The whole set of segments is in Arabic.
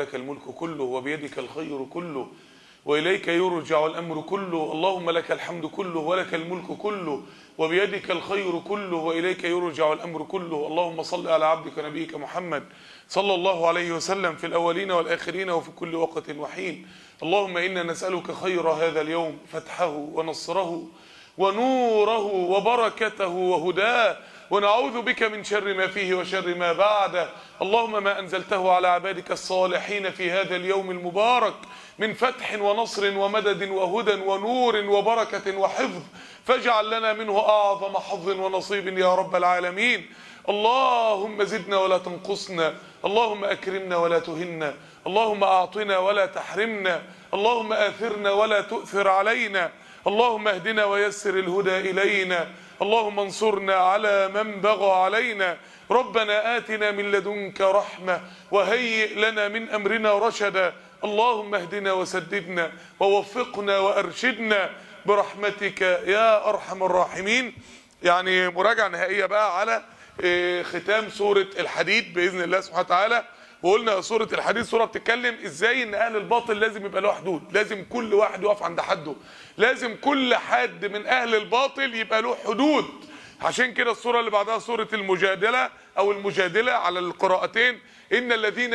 ولك الملك كله وبيدك الخير كله وإليك يرجع الأمر كله. اللهم لك الحمد كله ولك الملك كله وبيدك الخير كله وإليك يرجع الأمر كله. اللهم صل على عبدك نبيك محمد صلى الله عليه وسلم في الأولين والآخرين وفي كل وقت وحين. اللهم إنا نسألك خير هذا اليوم، فتحه ونصره ونوره وبركته وهداه، ونعوذ بك من شر ما فيه وشر ما بعده. اللهم ما أنزلته على عبادك الصالحين في هذا اليوم المبارك من فتح ونصر ومدد وهدى ونور وبركة وحفظ، فاجعل لنا منه أعظم حظ ونصيب يا رب العالمين. اللهم زدنا ولا تنقصنا، اللهم أكرمنا ولا تهنا، اللهم أعطنا ولا تحرمنا، اللهم آثرنا ولا تؤثر علينا، اللهم اهدنا ويسر الهدى إلينا، اللهم انصرنا على من بغى علينا. ربنا آتنا من لدنك رحمة وهيئ لنا من أمرنا رشدا. اللهم اهدنا وسددنا ووفقنا وأرشدنا برحمتك يا أرحم الراحمين. يعني مراجعة نهائية بقى على ختام سورة الحديد بإذن الله سبحانه وتعالى. وقلنا سورة الحديد سورة بتتكلم ازاي ان اهل الباطل لازم يبقى له حدود، لازم كل واحد يقف عند حده، لازم كل حد من اهل الباطل يبقى له حدود. عشان كده السورة اللي بعدها سورة المجادلة او المجادلة على القراءتين، ان الذين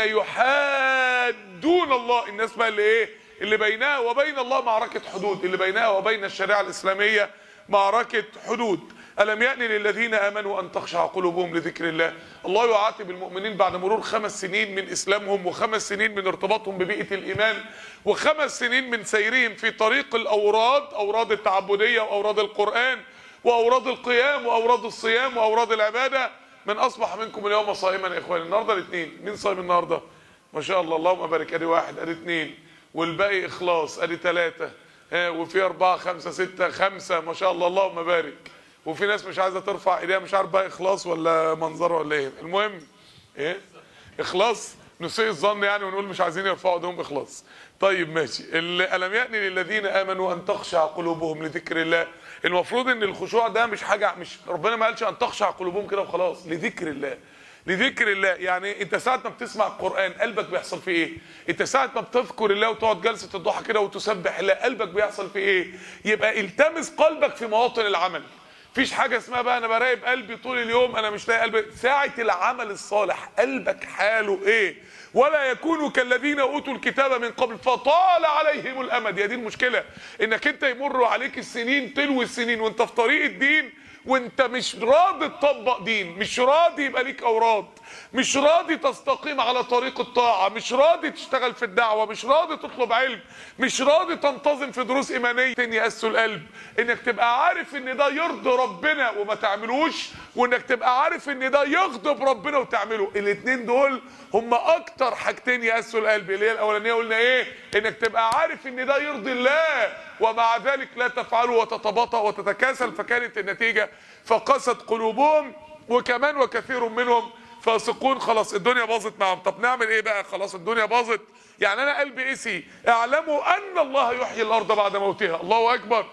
يحادون الله، الناس بقى اللي ايه، اللي بينها وبين الله معركة حدود، اللي بينها وبين الشريعة الاسلامية معركة حدود. ألم يأن للذين آمنوا أن تخشع قلوبهم لذكر الله. الله يعاتب المؤمنين بعد مرور 5 سنين من إسلامهم و5 سنين من ارتباطهم ببيئة الإيمان و5 سنين من سيرهم في طريق الأوراد، أوراد التعبدية وأوراد القرآن وأوراد القيام وأوراد الصيام وأوراد العبادة. من أصبح منكم اليوم صائما يا إخواني. النهاردة الاثنين، مين صايم النهاردة؟ ما شاء الله، اللهم بارك. أدي 1 أدي 2 والباقي إخلاص، أدي 3 وفي 4 5 6 5 ما شاء الله اللهم بارك. وفي ناس مش عايزه ترفع ايديها، مش عارف بقى اخلاص ولا منظره ولا ايه. المهم ايه، اخلاص، نسيء الظن يعني ونقول مش عايزين يرفعوا ايديهم اخلاص. طيب ماشي. الم يأن للذين امنوا ان تخشع قلوبهم لذكر الله. المفروض ان الخشوع ده مش حاجه، مش ربنا ما قالش ان تخشع قلوبهم كده وخلاص، لذكر الله. لذكر الله يعني انت ساعه ما بتسمع القران قلبك بيحصل فيه ايه؟ انت ساعه ما بتذكر الله وتقعد جلسه الضحى كده وتسبح الله قلبك بيحصل فيه ايه؟ يبقى التمس قلبك في مواطن العمل. مفيش حاجه اسمها بقى انا براقب قلبي طول اليوم، انا مش لاقي قلبي. ساعه العمل الصالح قلبك حاله ايه؟ ولا يكونوا كالذين اوتوا الكتاب من قبل فطال عليهم الامد. يا دي المشكله، انك انت يمر عليك السنين تلو السنين وانت في طريق الدين وانت مش راضي تطبق دين، مش راضي يبقى ليك اوراد، مش راضي تستقيم على طريق الطاعه، مش راضي تشتغل في الدعوه، مش راضي تطلب علم، مش راضي تنتظم في دروس ايمانيه. يأسوا القلب انك تبقى عارف ان ده يرضي ربنا وما تعملوش، وانك تبقى عارف ان ده يغضب ربنا وتعمله. الاثنين دول هم اكتر حاجتين يأسوا القلب. اللي هي الاولانيه قلنا ايه؟ انك تبقى عارف ان ده يرضي الله ومع ذلك لا تفعله وتتباطأ وتتكاسل، فكانت النتيجه فقست قلوبهم وكمان وكثير منهم فاسقون. خلاص الدنيا باظت معهم. طب نعمل ايه بقى؟ خلاص الدنيا باظت، يعني انا قلبي قسي. اعلموا ان الله يحيي الارض بعد موتها. الله اكبر.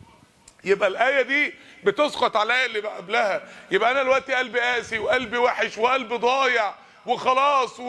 يبقى الايه دي بتسقط على الايه اللي قبلها. يبقى انا دلوقتي قلبي قاسي وقلبي وحش وقلبي ضايع وخلاص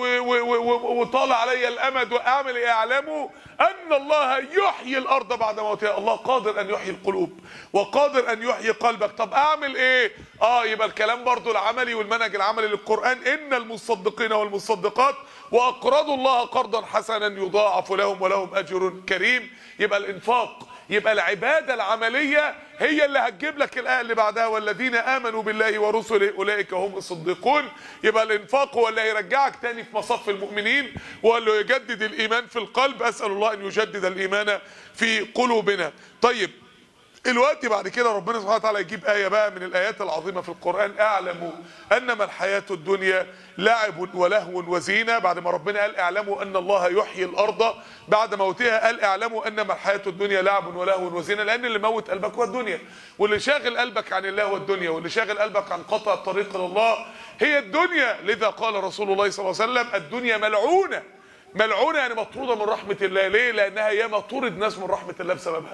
وطال علي الامد، واعمل ايه؟ اعلموا ان الله يحيي الارض بعد موتها. الله قادر ان يحيي القلوب وقادر ان يحيي قلبك. طب اعمل ايه؟ يبقى الكلام برضو العملي والمنهج العملي للقران، ان المصدقين والمصدقات واقرضوا الله قرضا حسنا يضاعف لهم ولهم اجر كريم. يبقى الانفاق، يبقى العباده العمليه هي اللي هتجيب لك الايه اللي بعدها، والذين امنوا بالله ورسله اولئك هم الصديقون. يبقى الانفاق هو اللي هيرجعك تاني في مصف المؤمنين واللي يجدد الايمان في القلب. اسال الله ان يجدد الايمان في قلوبنا. طيب الوقت بعد كده ربنا سبحانه وتعالى يجيب آية بقى من الآيات العظيمة في القرآن، اعلموا أنما الحياة الدنيا لعب ولهو وزينة. بعد ما ربنا قال اعلموا أن الله يحيي الأرض بعد موتها، قال اعلموا أنما الحياة الدنيا لعب ولهو وزينة، لأن اللي موت قلبك هو الدنيا، واللي شاغل قلبك عن الله هو الدنيا، واللي شاغل قلبك عن قطع الطريق لله هي الدنيا. لذا قال رسول الله صلى الله عليه وسلم الدنيا ملعونة. ملعونة يعني مطرودة من رحمة الله. ليه؟ لأنها ياما طرد ناس من رحمة الله بسببها.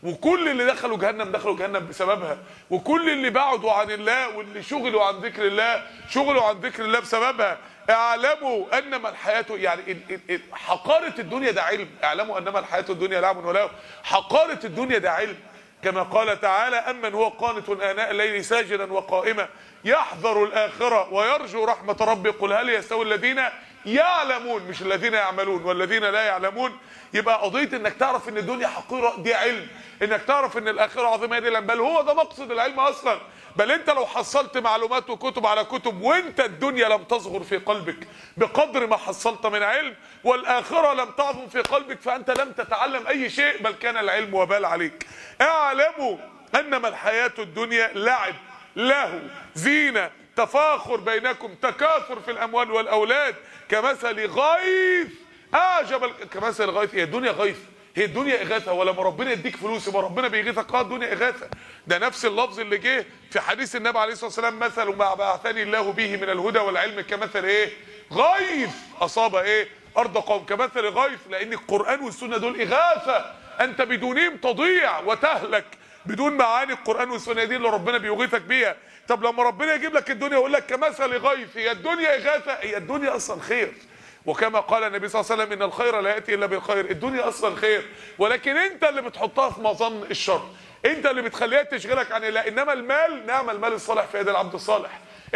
وكل اللي دخلوا جهنم بسببها، وكل اللي بعدوا عن الله واللي شغلوا عن ذكر الله شغلوا عن ذكر الله بسببها. اعلموا انما الحياه، يعني حقاره الدنيا ده علم. اعلموا انما الحياه الدنيا لعب ولهو. حقاره الدنيا ده علم، كما قال تعالى: امن هو قانت اناء الليل ساجدا وقائما يحذر الاخره ويرجو رحمه ربه قل هل يستوي الذين يعلمون، مش الذين يعملون، والذين لا يعلمون. يبقى قضيه انك تعرف ان الدنيا حقيره دي علم، انك تعرف ان الاخره عظيمه دي علم، بل هو ده مقصد العلم اصلا. بل انت لو حصلت معلومات وكتب على كتب وانت الدنيا لم تصغر في قلبك بقدر ما حصلت من علم، والاخره لم تعظم في قلبك، فانت لم تتعلم اي شيء، بل كان العلم وبال عليك. اعلموا انما الحياه الدنيا لعب لهو زينه تفاخر بينكم تكاثر في الاموال والاولاد كمثل غيث كمثل غيث. هي الدنيا غيث؟ هي الدنيا اغاثه؟ ولما ربنا يديك فلوس يبقى ربنا بيغيثك؟ الدنيا اغاثه. ده نفس اللفظ اللي جه في حديث النبي عليه الصلاه والسلام: مثل ما بعثني الله به من الهدى والعلم كمثل غيث اصاب ارض قوم. كمثل غيث، لان القران والسنه دول اغاثه، انت بدونهم تضيع وتهلك. بدون معاني القران والسنه دي اللي ربنا بيغيثك بيها. طب لما ربنا يجيب لك الدنيا ويقول لك كمثل غيث، هي الدنيا اغاثه؟ هي الدنيا اصلا خير. وكما قال النبي صلى الله عليه وسلم: ان الخير لا ياتي الا بالخير. الدنيا اصلا خير، ولكن انت اللي بتحطها في مظن الشر، انت اللي بتخليها تشغلك عن الله. انما المال، نعم المال الصالح في يد العبد الصالح.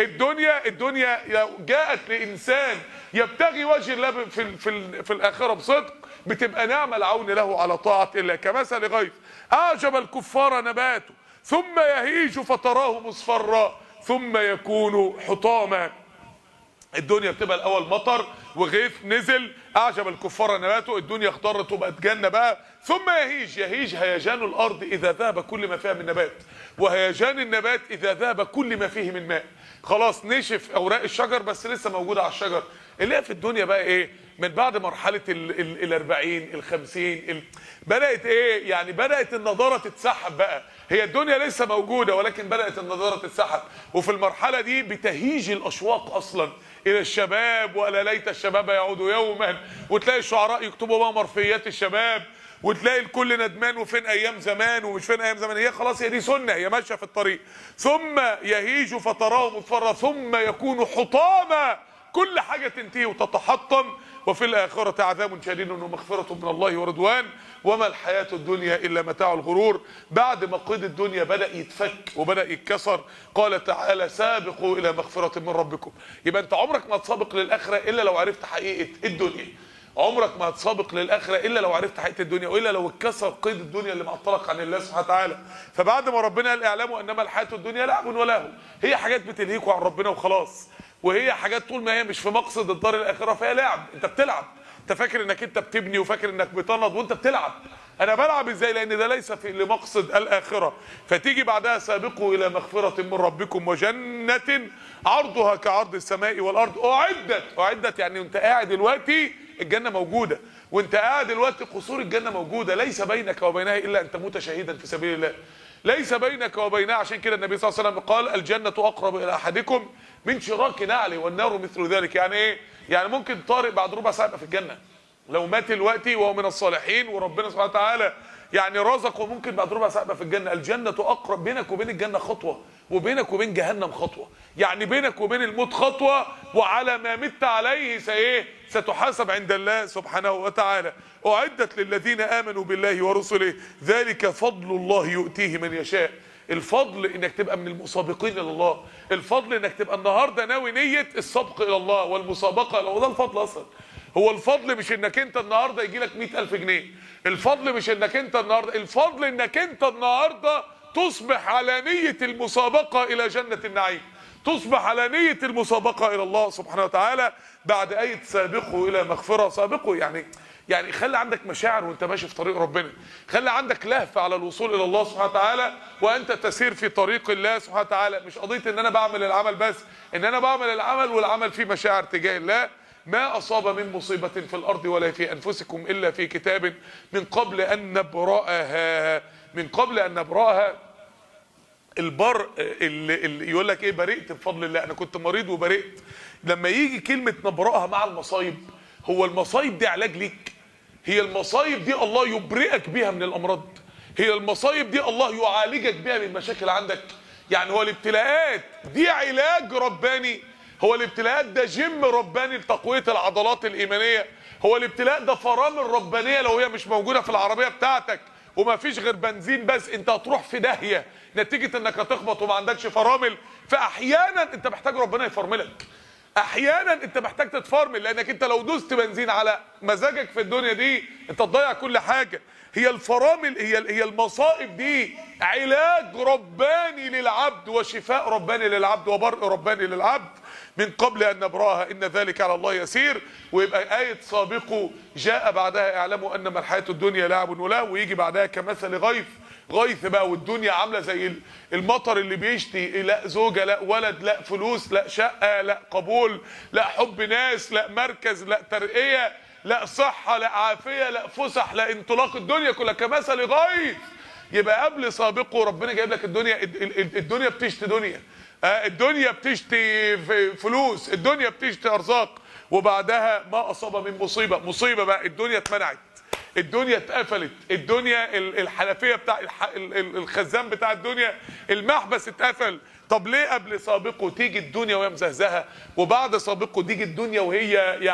الدنيا لو جاءت لانسان يبتغي وجه الله في الاخره بصدق، بتبقى نعم العون له على طاعه الله. كمثل غيث اعجب الكفار نباته ثم يهيج فتراه مصفرا ثم يكون حطاما. الدنيا بتبقى الاول مطر وغيث نزل، اعجب الكفار نباته، الدنيا اخضرت وبقت جنه بقى، ثم يهيج هيجان الارض اذا ذهب كل ما فيها من نبات، وهيجان النبات اذا ذهب كل ما فيه من ماء. خلاص نشف اوراق الشجر بس لسه موجوده على الشجر. اللي هي في الدنيا بقى من بعد مرحله ال40 ال50 بدات يعني بدات النضاره تتسحب بقى. هي الدنيا لسه موجوده ولكن بدات النضاره تتسحب، وفي المرحله دي بتهيج الاشواق اصلا الى الشباب، ولا ليت الشباب يعود يوما، وتلاقي الشعراء يكتبوا بقى مرفيات الشباب، وتلاقي الكل ندمان وفين ايام زمان ومش فين ايام زمان. هي خلاص هي دي سنه، هي ماشيه في الطريق. ثم يهيج فتراه مصفرا ثم يكون حطاما، كل حاجه تنتهي وتتحطم. وفي الاخره عذاب شديد ومغفره من الله ورضوان وما الحياه الدنيا الا متاع الغرور. بعد ما قيد الدنيا بدا يتفك وبدا يتكسر، قال تعالى: سابقوا الى مغفره من ربكم. يبقى انت عمرك ما تسابق للاخره الا لو عرفت حقيقه الدنيا. عمرك ما هتسابق للاخره الا لو عرفت حقيقه الدنيا، والا لو اتكسر قيد الدنيا اللي معطلك عن الله سبحانه وتعالى. فبعد ما ربنا قال: اعلموا انما الحياه الدنيا لعب ولهو، هي حاجات بتلهيكوا عن ربنا وخلاص، وهي حاجات طول ما هي مش في مقصد الدار الاخره فهي لعب. انت بتلعب، انت فاكر انك انت بتبني وفاكر انك بتنض وانت بتلعب. انا بلعب ازاي؟ لان ده ليس في لمقصد الاخره. فتيجي بعدها: سابقوا الى مغفره من ربكم وجنه عرضها كعرض السماء والارض اعدت يعني وانت قاعد دلوقتي الجنه موجوده، وانت قاعد دلوقتي قصور الجنه موجوده، ليس بينك وبينها الا ان تموت شهيدا في سبيل الله. ليس بينك وبينها. عشان كده النبي صلى الله عليه وسلم قال: الجنه اقرب الى احدكم من شراك نعله والنار مثل ذلك. يعني يعني ممكن طارق بعد ربع ساعه يبقى في الجنه لو مات دلوقتي وهو من الصالحين وربنا سبحانه وتعالى يعني رزقه، ممكن بعد ربع ساعه يبقى في الجنه. الجنه اقرب، بينك وبين الجنه خطوه، وبينك وبين جهنم خطوه، يعني بينك وبين الموت خطوه، وعلى ما مت عليه ستحاسب عند الله سبحانه وتعالى. اعدت للذين امنوا بالله ورسله ذلك فضل الله يؤتيه من يشاء. الفضل انك تبقى من المسابقين الى الله، الفضل انك تبقى النهارده ناوي نيه السبق الى الله والمسابقه الى الله. ده الفضل اصلا. هو الفضل مش انك انت النهارده يجي لك 100,000 جنيه، الفضل مش انك انت النهارده، الفضل انك انت النهارده تصبح على نيه المسابقه الى جنه النعيم، تصبح على نيه المسابقه الى الله سبحانه وتعالى. بعد ايه سابقوا الى مغفره، سابقوا يعني خلي عندك مشاعر وانت ماشي في طريق ربنا، خلي عندك لهفه على الوصول الى الله سبحانه وتعالى وانت تسير في طريق الله سبحانه وتعالى. مش قضيه ان انا بعمل العمل بس، ان انا بعمل العمل والعمل فيه مشاعر تجاه الله. ما اصاب من مصيبه في الارض ولا في انفسكم الا في كتاب من قبل ان نبراها. من قبل ان نبراها. البر اللي يقول لك برئت بفضل الله، انا كنت مريض وبرئت. لما يجي كلمه نبراها مع المصايب، هو المصايب دي علاج ليك، هي المصايب دي الله يبرئك بيها من الامراض. هي المصايب دي الله يعالجك بيها من مشاكل عندك. يعني هو الابتلاءات دي علاج رباني، هو الابتلاءات ده جيم رباني لتقوية العضلات الإيمانية، هو الابتلاء ده فرامل ربانية لو هي مش موجودة في العربية بتاعتك وما فيش غير بنزين بس انت هتروح في داهية نتيجة انك هتخبط وما عندكش فرامل. فاحيانا انت محتاج ربنا يفرملك، احيانا انت محتاج تتفرمل، لانك انت لو دوست بنزين على مزاجك في الدنيا دي انت تضيع كل حاجة. هي الفرامل هي المصائب دي علاج رباني للعبد وشفاء رباني للعبد وبرء رباني للعبد من قبل ان نبراها ان ذلك على الله يسير. ويبقى آية سابقوا جاء بعدها اعلموا انما الحياة الدنيا لعب ولهو، ويجي بعدها كمثل غيث. غيث بقى والدنيا عامله زي المطر اللي بيشتي، لا زوجه لا ولد لا فلوس لا شقه لا قبول لا حب ناس لا مركز لا ترقيه لا صحه لا عافيه لا فسح لا انطلاق، الدنيا كلها كمثل غيث. يبقى قبل سابقه ربنا جايب لك الدنيا بتشتي دنيا، الدنيا بتشتي فلوس، الدنيا بتشتي ارزاق، وبعدها ما اصاب من مصيبه بقى الدنيا اتمنعت، الدنيا اتقفلت، الدنيا الحنفيه بتاع الخزان بتاع الدنيا المحبس اتقفل. طب ليه قبل سابقه تيجي الدنيا وهي مزهزهه، وبعد سابقه تيجي الدنيا وهي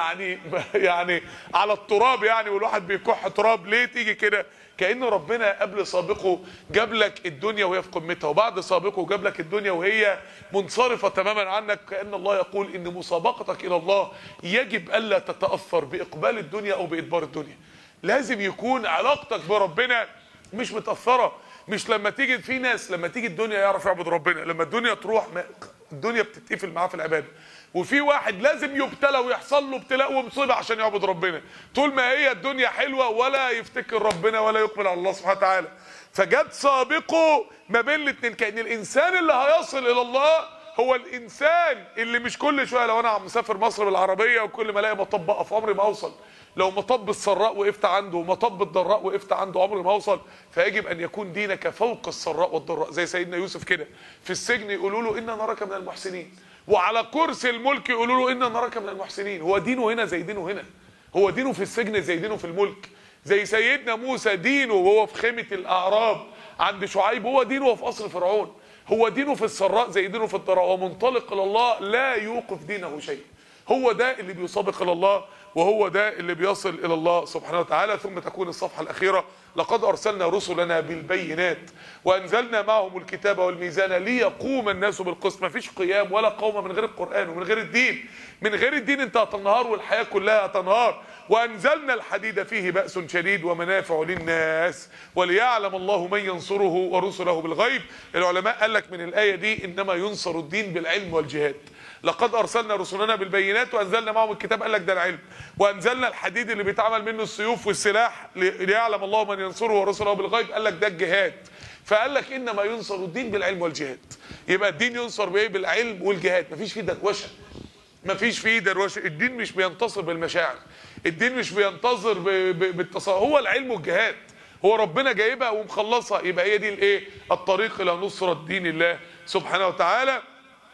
يعني على التراب يعني، والواحد بيكح تراب؟ ليه تيجي كده؟ كأن ربنا قبل سابقه جاب لك الدنيا وهي في قمتها، وبعد سابقه جاب لك الدنيا وهي منصرفه تماما عنك. كأن الله يقول ان مسابقتك الى الله يجب الا تتاثر باقبال الدنيا او بادبار الدنيا. لازم يكون علاقتك بربنا مش متأثرة. مش لما تيجي في ناس لما تيجي الدنيا يعرف يعبد ربنا، لما الدنيا تروح الدنيا بتتقفل معاه في العبادة. وفي واحد لازم يبتلى ويحصل له ابتلاء ومصيبة عشان يعبد ربنا، طول ما هي الدنيا حلوة ولا يفتكر ربنا ولا يقبل على الله سبحانه وتعالى. فجت سابقه ما بين الاثنين، كأن الإنسان اللي هيصل إلى الله هو الإنسان اللي مش كل شوية لو أنا عم مسافر مصر بالعربية وكل ما الاقي مطب اقف عمري ما اوصل، لو مطب السراء وقفت عنده ومطب الضراء وقفت عنده عمري ما اوصل. فيجب ان يكون دينك فوق السراء والضراء، زي سيدنا يوسف كده في السجن يقولوا له انا نراك من المحسنين، وعلى كرسي الملك يقولوا له انا نراك من المحسنين. هو دينه هنا زي دينه هنا، هو دينه في السجن زي دينه في الملك. زي سيدنا موسى دينه وهو في خيمة الأعراب عند شعيب، هو دينه وهو في قصر فرعون، هو دينه في السراء زي دينه في الضراء، ومنطلق الى الله لا يوقف دينه شيء. هو ده اللي بيسابق الى الله، وهو ده اللي بيصل الى الله سبحانه وتعالى. ثم تكون الصفحة الأخيرة: لقد أرسلنا رسلنا بالبينات وأنزلنا معهم الكتاب والميزان ليقوم الناس بالقسط. مفيش قيام ولا قوم من غير القرآن ومن غير الدين. من غير الدين انت هتنهار والحياة كلها هتنهار. وأنزلنا الحديد فيه بأس شديد ومنافع للناس وليعلم الله من ينصره ورسله بالغيب. العلماء قال لك من الآية دي إنما ينصر الدين بالعلم والجهاد. لقد أرسلنا رسلنا بالبينات وأنزلنا معهم الكتاب، قال لك ده العلم. وأنزلنا الحديد اللي بيتعمل منه السيوف والسلاح ليعلم الله من ينصره ورسله بالغيب، قال لك ده الجهاد. فقال لك إنما ينصر الدين بالعلم والجهاد. يبقى الدين ينصر بإيه؟ بالعلم والجهاد. مفيش فيه دروشة، مفيش فيه دروشة. الدين مش بينتصر بالمشاعر، الدين مش بينتصر بالتصور، هو العلم والجهاد. هو ربنا جايبها ومخلصها، يبقى هي دي الايه؟ الطريق الى نصرة دين الله سبحانه وتعالى.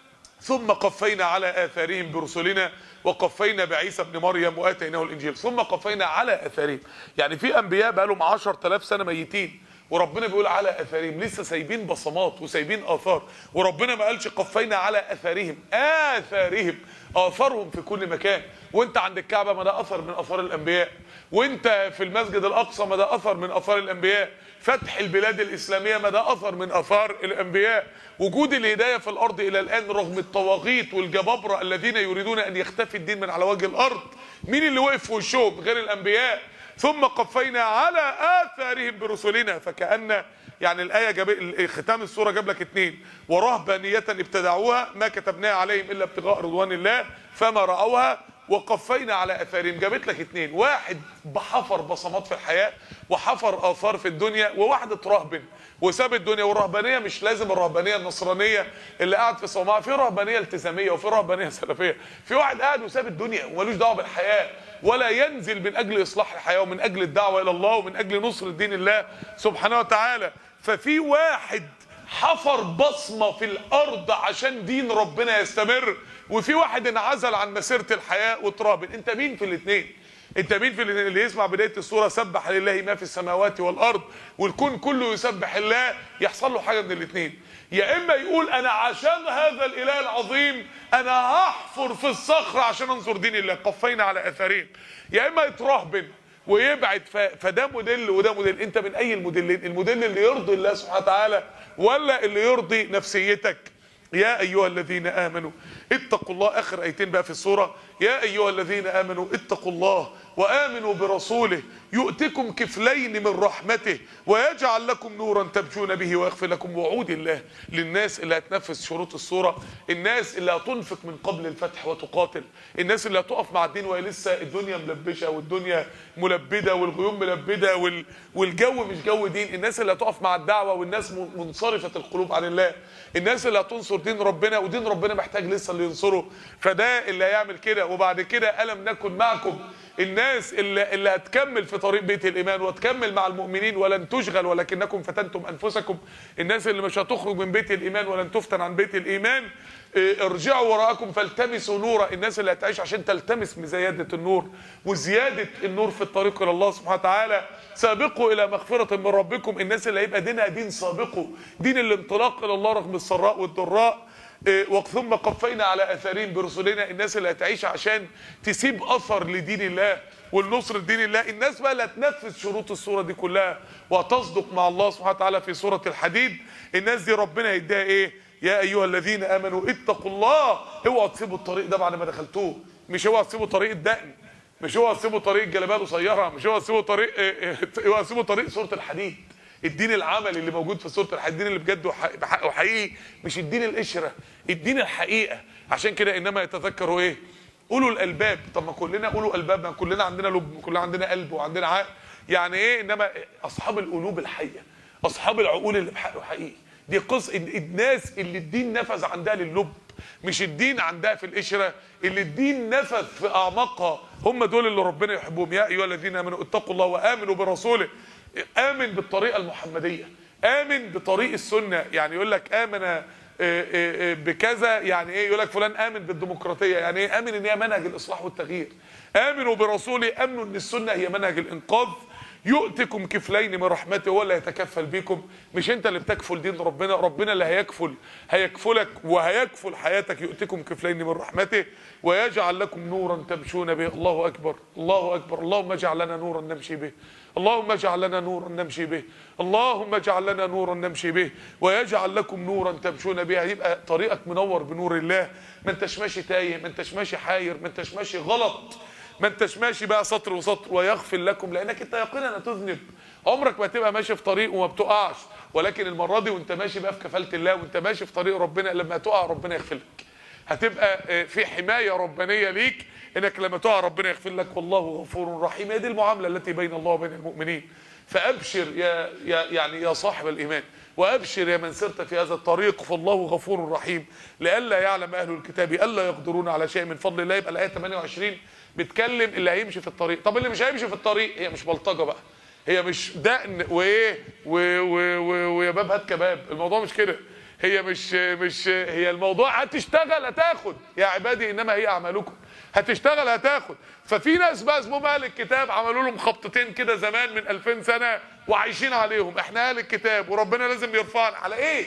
ثم قفينا على آثارهم برسلنا وقفينا بعيسى ابن مريم وآتيناه الإنجيل. ثم قفينا على آثارهم، يعني في أنبياء بقى لهم 10,000 سنة ميتين وربنا بيقول على آثارهم، لسه سايبين بصمات وسايبين آثار. وربنا ما قالش قفينا على آثارهم، آثارهم آثارهم في كل مكان. وانت عند الكعبة ما ده أثر من آثار الأنبياء، وانت في المسجد الأقصى ما ده أثر من آثار الأنبياء، فتح البلاد الإسلامية ما ده أثر من آثار الأنبياء. وجود الهداية في الأرض إلى الآن رغم الطواغيت والجبابرة الذين يريدون أن يختفي الدين من على وجه الأرض، مين اللي وقف في وشهم غير الأنبياء؟ ثم قفينا على آثارهم برسلنا. فكأن يعني الآية ختام السورة جاب لك 2: ورهبانية ابتدعوها ما كتبناها عليهم إلا ابتغاء رضوان الله فما رأوها وقفينا على آثارهم. جابت لك 2: واحد بحفر بصمات في الحياة وحفر آثار في الدنيا، وواحد اترهبن وساب الدنيا. والرهبانية مش لازم الرهبانية النصرانية اللي قاعد في صومعة، في رهبانية التزامية وفي رهبانية سلفية. في واحد قاعد وساب الدنيا ومالوش دعوة بالحياة ولا ينزل من أجل إصلاح الحياة ومن أجل الدعوة إلى الله ومن أجل نصر دين الله سبحانه وتعالى. ففي واحد حفر بصمة في الأرض عشان دين ربنا يستمر، وفي واحد انعزل عن مسيرة الحياة وترابط. انت مين في الاثنين؟ انت مين في اللي يسمع بدايه السوره سبح لله ما في السماوات والارض والكون كله يسبح الله، يحصل له حاجه من الاثنين، يا اما يقول انا عشان هذا الاله العظيم انا هحفر في الصخره عشان انصر دين الله، قفينا على اثرين، يا اما يترهبن ويبعد. فده موديل وده موديل، انت من اي الموديلين؟ الموديل اللي يرضي الله سبحانه وتعالى ولا اللي يرضي نفسيتك؟ يا ايها الذين امنوا اتقوا الله. اخر ايتين بقى في السوره، يا ايها الذين امنوا اتقوا الله وامنوا برسوله يؤتكم كفلين من رحمته ويجعل لكم نورا تمشون به ويغفر لكم. وعود الله للناس اللي هتنفذ شروط السوره، الناس اللي هتنفق من قبل الفتح وتقاتل، الناس اللي هتقف مع الدين وهي لسه الدنيا ملبشه والدنيا ملبده والغيوم ملبده والجو مش جو دين، الناس اللي هتقف مع الدعوه والناس منصرفه القلوب عن الله، الناس اللي هتنصر دين ربنا، ودين ربنا محتاج لسه اللي ينصره. فده اللي هيعمل كده. وبعد كده ألم نكن معكم، الناس اللي هتكمل في طريق بيت الإيمان وتكمل مع المؤمنين ولن تشغل ولكنكم فتنتم أنفسكم، الناس اللي مش هتخرج من بيت الإيمان ولن تفتن عن بيت الإيمان. ارجعوا وراءكم فالتمسوا نورا، الناس اللي هتعيش عشان تلتمس زيادة النور وزيادة النور في الطريق إلى الله سبحانه وتعالى. سابقوا إلى مغفرة من ربكم، الناس اللي هيبقى دينها دين سابقوا، دين الانطلاق إلى الله رغم السراء والضراء. ثم قفينا على اثارهم برسلنا، الناس اللي هتعيش عشان تسيب اثر لدين الله والنصر لدين الله، الناس بقى اللي هتنفذ شروط السوره دي كلها وتصدق مع الله سبحانه وتعالى في سوره الحديد. الناس دي ربنا هيديها ايه؟ يا ايها الذين امنوا اتقوا الله. اوعوا تسيبوا الطريق ده بعد ما دخلتوه، مش اوعوا تسيبوا طريق الدقن، مش اوعوا تسيبوا طريق الجلابيه القصيره، مش اوعوا تسيبوا طريق اوعوا تسيبوا طريق سوره الحديد. الدين العملي اللي موجود في سوره الحديد، الدين اللي بجد وحقيقي، مش الدين القشره، الدين الحقيقه. عشان كده انما يتذكروا ايه؟ اولو الالباب. طب ما كلنا اولو الباب، ما كلنا عندنا لب، كلنا عندنا قلب وعندنا عقل. يعني ايه انما اصحاب القلوب الحيه، اصحاب العقول اللي بحق وحقيقي، دي قصه الناس اللي الدين نفذ عندها للب، مش الدين عندها في القشره، اللي الدين نفذ في اعماقها، هم دول اللي ربنا يحبهم. يا ايها الذين امنوا اتقوا الله وامنوا برسوله. آمن بالطريقة المحمدية، آمن بطريق السنة. يعني يقول لك آمن بكذا، يعني ايه؟ يقول لك فلان آمن بالديمقراطية، يعني ايه؟ آمن ان هي منهج الإصلاح والتغيير. آمنوا برسوله، آمنوا ان السنة هي منهج الإنقاذ. يؤتكم كفلين من رحمته، هو اللي هيتكفل بيكم، مش انت اللي بتكفل دين ربنا، ربنا اللي هيكفلك وهيكفل حياتك. يؤتكم كفلين من رحمته ويجعل لكم نورا تمشون به. الله اكبر، الله اكبر. اللهم اجعل لنا نورا نمشي به، اللهم اجعل لنا نورا نمشي به، اللهم اجعل لنا نورا نمشي به ويجعل لكم نورا تمشون به. هيبقى طريقك منور بنور الله، ما انتش ماشي تايه، ما انتش ماشي حاير، ما انتش ماشي غلط، ما انتش ماشي بقى سطر وسطر. ويغفر لكم، لانك انت يقينا هتذنب، عمرك ما تبقى ماشي في طريق وما بتقعش، ولكن المره دي وانت ماشي بقى في كفاله الله وانت ماشي في طريق ربنا، لما تقع ربنا يغفر لك، هتبقى في حمايه ربانيه ليك، انك لما تقع ربنا يغفر لك. والله غفور رحيم. هي دي المعامله التي بين الله وبين المؤمنين. فابشر يا صاحب الايمان، وابشر يا من سرت في هذا الطريق، فالله غفور رحيم. لئلا يعلم اهل الكتاب الا يقدرون على شيء من فضل الله. يبقى الايه 28 بتكلم اللي هيمشي في الطريق. طب اللي مش هيمشي في الطريق، هي مش بلطجه بقى، هي مش دقن وايه ويا باب هات كباب، الموضوع مش كده. هي مش هي الموضوع هتشتغل هتاخد، يا عبادي انما هي اعمالكم، هتشتغل هتاخد. ففي ناس بقى اسمهم اهل الكتاب عملوا لهم خبطتين كده زمان من 2000 سنه وعايشين عليهم، احنا اهل الكتاب وربنا لازم يرفعنا. على ايه؟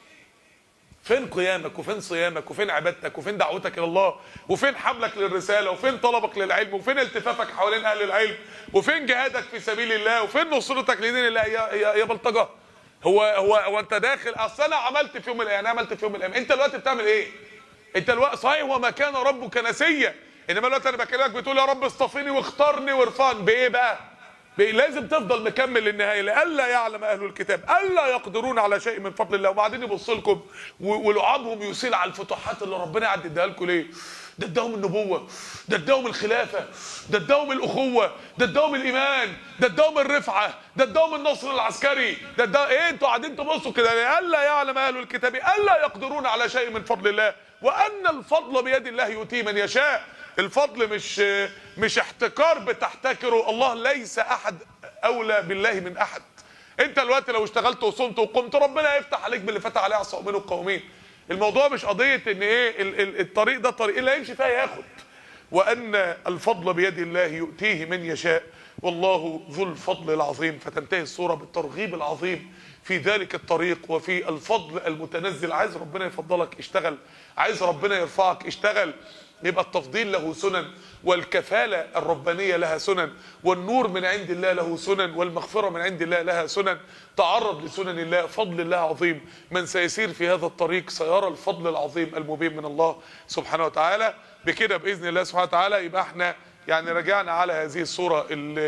فين قيامك وفين صيامك وفين عبادتك وفين دعوتك الى الله وفين حملك للرساله وفين طلبك للعلم وفين التفافك حوالين اهل العلم وفين جهادك في سبيل الله وفين نصرتك لدين الله؟ يا بلطجه، هو انت داخل اصل انا عملت في يوم من الايام، عملت في يوم من الايام. انت دلوقتي بتعمل ايه؟ انت دلوقتي صحيح وما كان ربك نسيا، انما دلوقتي انا بكلمك بتقول يا رب اصطفيني واختارني وارفعني. بايه بقى؟ لازم تفضل مكمل للنهايه. لئلا يعلم اهل الكتاب الا يقدرون على شيء من فضل الله. وبعدين يبص لكم ولعابهم يسيل على الفتوحات اللي ربنا عددها لكم. ليه؟ ده اداهم النبوه، ده اداهم الخلافه، ده اداهم الاخوه، ده اداهم الايمان، ده اداهم الرفعه، ده اداهم النصر العسكري، ده ايه؟ انتوا قاعدين تبصوا كده. لئلا يعلم اهل الكتاب الا يقدرون على شيء من فضل الله وان الفضل بيد الله يؤتيه من يشاء. الفضل مش احتكار بتحتكره، الله ليس احد اولى بالله من احد. انت دلوقتي لو اشتغلت وصمت وقمت ربنا يفتح عليك باللي فتح عليه عصا منه القومين. الموضوع مش قضيه ان ايه الطريق ده طريق اللي هيمشي فيها ياخد، وأن الفضل بيد الله يؤتيه من يشاء والله ذو الفضل العظيم. فتنتهي السورة بالترغيب العظيم في ذلك الطريق وفي الفضل المتنزل. عايز ربنا يفضلك اشتغل، عايز ربنا يرفعك اشتغل. يبقى التفضيل له سنن، والكفالة الربانية لها سنن، والنور من عند الله له سنن، والمغفرة من عند الله لها سنن. تعرض لسنن الله، فضل الله عظيم. من سيسير في هذا الطريق سيرى الفضل العظيم المبين من الله سبحانه وتعالى. بكده بإذن الله سبحانه وتعالى يبقى احنا يعني رجعنا على هذه السورة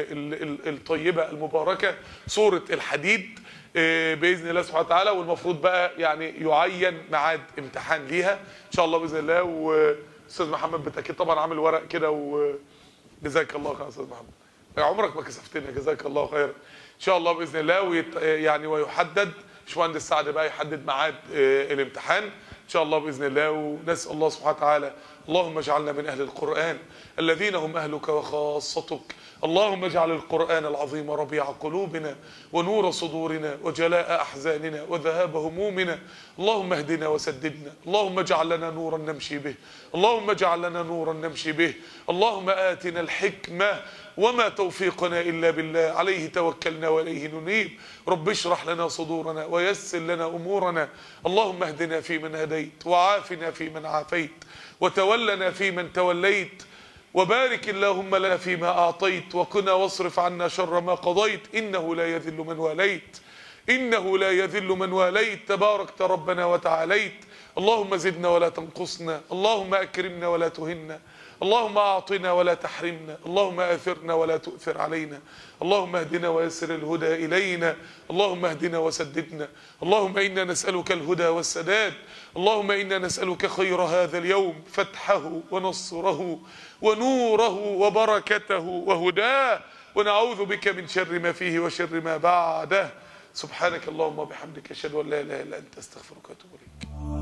الطيبة المباركة، سورة الحديد بإذن الله سبحانه وتعالى. والمفروض بقى يعني يعين ميعاد امتحان ليها إن شاء الله بإذن الله. وأستاذ محمد بالتأكيد طبعا عامل ورق كده، وجزاك الله خير أستاذ محمد، عمرك ما كسفتنا، جزاك الله خير. إن شاء الله بإذن الله يعني ويحدد باشمهندس سعد بقى يحدد ميعاد الامتحان إن شاء الله بإذن الله. ونسأل الله سبحانه وتعالى اللهم اجعلنا من أهل القرآن الذين هم أهلك وخاصتك. اللهم اجعل القرآن العظيم ربيع قلوبنا ونور صدورنا وجلاء أحزاننا وذهاب همومنا. اللهم اهدنا وسددنا، اللهم اجعل لنا نورا نمشي به، اللهم اجعل لنا نورا نمشي به. اللهم آتنا الحكمة وما توفيقنا إلا بالله، عليه توكلنا وإليه ننيب. رب اشرح لنا صدورنا ويسر لنا أمورنا. اللهم اهدنا فيمن هديت، وعافنا فيمن عافيت، وتولنا فيمن توليت، وبارك اللهم لنا فيما أعطيت، وقنا واصرف عنا شر ما قضيت. إنه لا يذل من واليت، إنه لا يذل من واليت، تباركت ربنا وتعاليت. اللهم زدنا ولا تنقصنا، اللهم أكرمنا ولا تهنا، اللهم أعطنا ولا تحرمنا، اللهم آثرنا ولا تؤثر علينا. اللهم اهدنا ويسر الهدى إلينا، اللهم اهدنا وسددنا. اللهم إنا نسألك الهدى والسداد. اللهم إنا نسألك خير هذا اليوم، فتحه ونصره ونوره وبركته وهداه، ونعوذ بك من شر ما فيه وشر ما بعده. سبحانك اللهم وبحمدك، أشهد أن لا إله إلا أنت، أستغفرك وأتوب إليك.